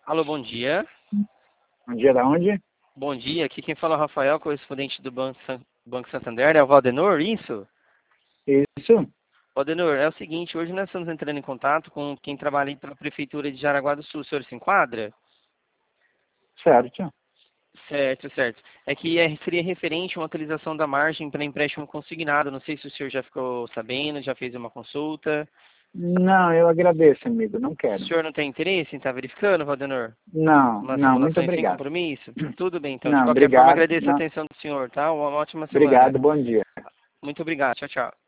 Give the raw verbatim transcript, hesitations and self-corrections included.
Alô, bom dia. Bom dia, da onde? Bom dia, aqui quem fala é o Rafael, correspondente do Banco, San... Banco Santander, é o Valdenor, isso? Isso? Valdenor, é o seguinte, hoje nós estamos entrando em contato com quem trabalha aí pela Prefeitura de Jaraguá do Sul, o senhor se enquadra? Certo. Certo, certo. É que é- seria referente a uma atualização da margem para empréstimo consignado, não sei se o senhor já ficou sabendo, já fez uma consulta. Não, eu agradeço, amigo, não O quero. senhor não tem interesse em estar verificando, Valdenor? Não, Umas não, muito simulações sem obrigado. compromisso? Tudo bem, então. De Não, qualquer forma, obrigado. agradeço a Não, atenção do senhor, tá? Uma ótima semana. obrigado, bom dia. Muito obrigado. Tchau, tchau.